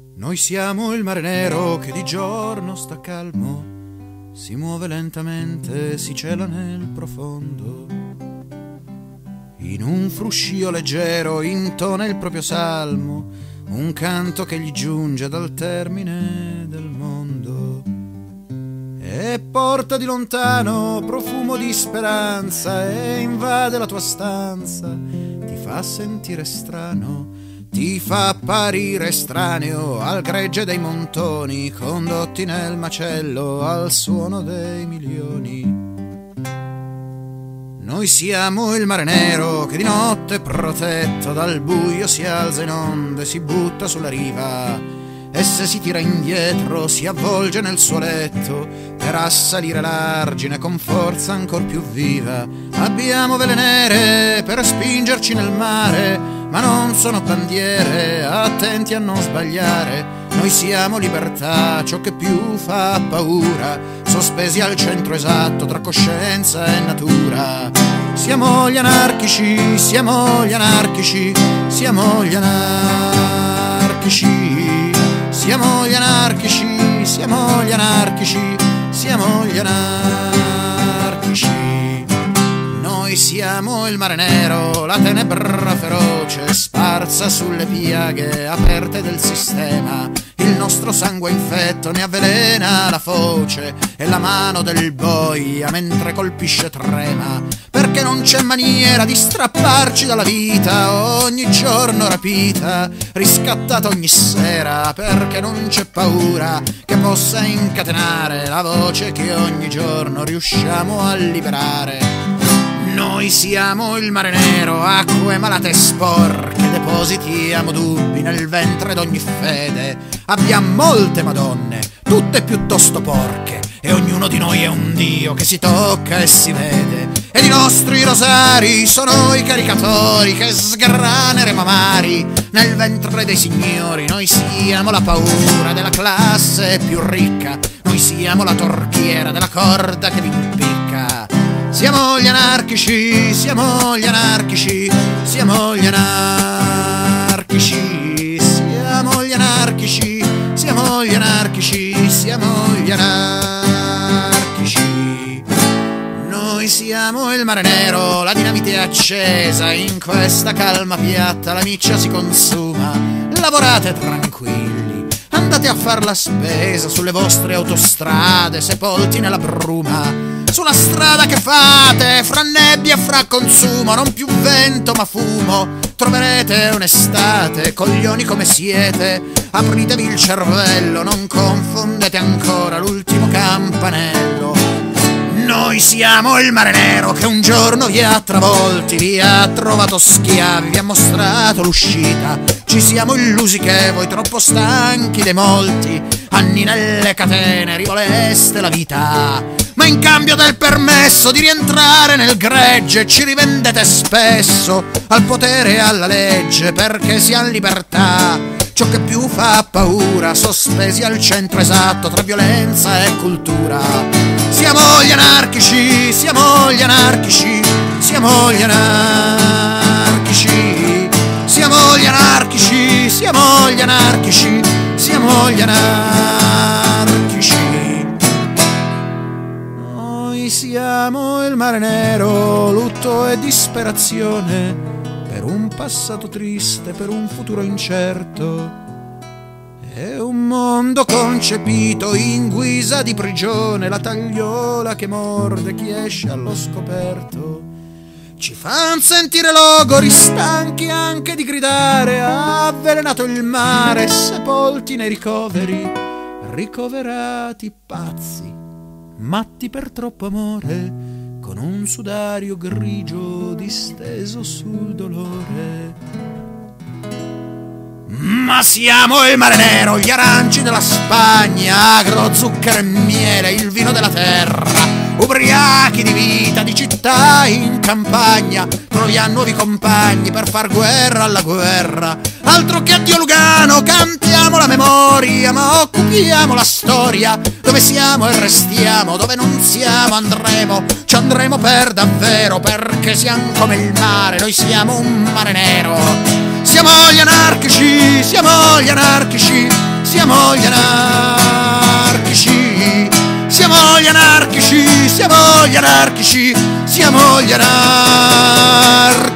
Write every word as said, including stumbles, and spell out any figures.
Noi siamo il mare nero che di giorno sta calmo, si muove lentamente, si cela nel profondo. In un fruscio leggero intona il proprio salmo, un canto che gli giunge dal termine del mondo. E porta di lontano profumo di speranza e invade la tua stanza, ti fa sentire strano, ti fa apparire estraneo al gregge dei montoni condotti nel macello al suono dei milioni. Noi siamo il mare nero che di notte protetto dal buio si alza in onde, si butta sulla riva e se si tira indietro si avvolge nel suo letto per assalire l'argine con forza ancor più viva. Abbiamo vele nere per spingerci nel mare, ma non sono bandiere, attenti a non sbagliare. Noi siamo libertà, ciò che più fa paura, sospesi al centro esatto tra coscienza e natura. Siamo gli anarchici, siamo gli anarchici, siamo gli anarchici. Siamo gli anarchici, siamo gli anarchici, siamo gli anarchici. Noi siamo il mare nero, la tenebra feroce, sparsa sulle piaghe aperte del sistema. Il nostro sangue infetto ne avvelena la foce e la mano del boia mentre colpisce trema. Perché non c'è maniera di strapparci dalla vita, ogni giorno rapita, riscattata ogni sera. Perché non c'è paura che possa incatenare la voce che ogni giorno riusciamo a liberare. Noi siamo il mare nero, acque malate e sporche, depositiamo dubbi nel ventre d'ogni fede. Abbiamo molte madonne, tutte piuttosto porche, e ognuno di noi è un dio che si tocca e si vede. Ed i nostri rosari sono i caricatori che sgraneremo amari nel ventre dei signori. Noi siamo la paura della classe più ricca, noi siamo la torchiera della corda che vi impicca. Siamo gli anarchici, siamo gli anarchici, siamo gli anarchici, siamo gli anarchici, siamo gli anarchici, siamo gli anarchici. Noi siamo il mare nero, la dinamite è accesa, in questa calma piatta la miccia si consuma. Lavorate tranquilli, andate a far la spesa sulle vostre autostrade sepolti nella bruma. Sulla strada che fate, fra nebbia e fra consumo, non più vento ma fumo, troverete un'estate, coglioni come siete, apritevi il cervello, non confondete ancora l'ultimo campanello. Noi siamo il mare nero che un giorno vi ha travolti, vi ha trovato schiavi, vi ha mostrato l'uscita. Ci siamo illusi che voi, troppo stanchi dei molti anni nelle catene, rivoleste la vita. Ma in cambio del permesso di rientrare nel gregge ci rivendete spesso al potere e alla legge, perché siamo libertà, ciò che più fa paura, sospesi al centro esatto tra violenza e cultura. Siamo gli anarchici, siamo gli anarchici, siamo gli anarchici, siamo gli anarchici, siamo gli anarchici, siamo gli anarchici. Noi siamo il mare nero, lutto e disperazione, per un passato triste, per un futuro incerto. È un mondo concepito in guisa di prigione, la tagliola che morde chi esce allo scoperto. Ci fan sentire logori, stanchi anche di gridare, avvelenato il mare, sepolti nei ricoveri, ricoverati pazzi, matti per troppo amore, con un sudario grigio disteso sul dolore. Ma siamo il mare nero, gli aranci della Spagna, agro, zucchero e miele, il vino della terra, ubriachi di vita, di città in campagna, troviamo nuovi compagni per far guerra alla guerra. Altro che addio Lugano, cantiamo la memoria, ma occupiamo la storia. Dove siamo e restiamo, dove non siamo andremo, ci andremo per davvero, perché siamo come il mare, noi siamo un mare nero. Siamo gli anarchici, siamo gli anarchici, anarchici, siamo gli anarchici, siamo gli anarchici.